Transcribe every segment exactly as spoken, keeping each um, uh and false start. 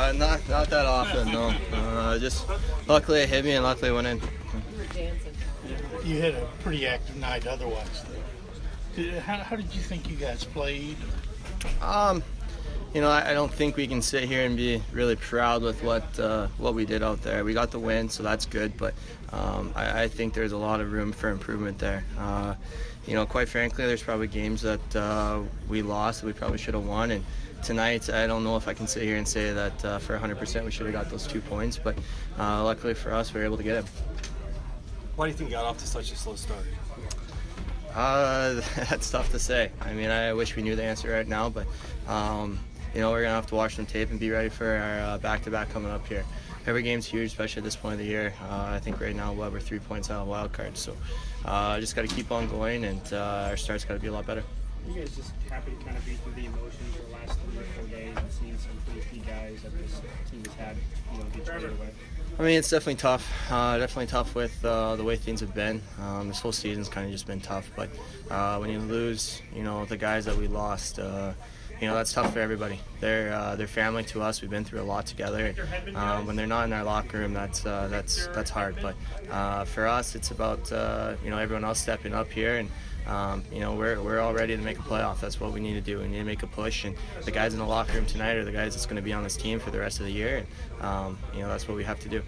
Uh, not not that often, no. Uh, just luckily it hit me and luckily it went in. You had a pretty active night otherwise. Did, how, how did you think you guys played? Um, you know, I, I don't think we can sit here and be really proud with what uh, what we did out there. We got the win, so that's good, but um, I, I think there's a lot of room for improvement there. Uh, you know, quite frankly, there's probably games that uh, we lost that we probably should have won, and tonight, I don't know if I can sit here and say that uh, for one hundred percent we should have got those two points, but uh, luckily for us, we were able to get it. Why do you think you got off to such a slow start? Uh, that's tough to say. I mean, I wish we knew the answer right now, but um, you know, we're gonna have to watch some tape and be ready for our uh, back-to-back coming up here. Every game's huge, especially at this point of the year. Uh, I think right now we're three points out of wild card, so uh, just got to keep on going, and uh, our start's got to be a lot better. Are you guys just happy to kind of beat through the emotions for the last three or four days and seeing some pretty key guys that this team has had, you know, get you away? I mean, it's definitely tough. Uh, definitely tough with uh, the way things have been. Um, this whole season's kind of just been tough. But uh, when you lose, you know, the guys that we lost, uh, you know, that's tough for everybody. They're uh, they're family to us. We've been through a lot together. Um, when they're not in our locker room, that's uh, that's that's hard. But uh, for us, it's about uh, you know, everyone else stepping up here, and um, you know, we're we're all ready to make a playoff. That's what we need to do. We need to make a push, and the guys in the locker room tonight are the guys that's going to be on this team for the rest of the year. And um, you know, that's what we have to do.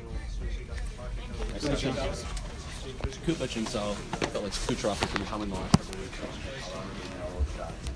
Kulich himself felt like Kucherov was going to come in the last couple of weeks.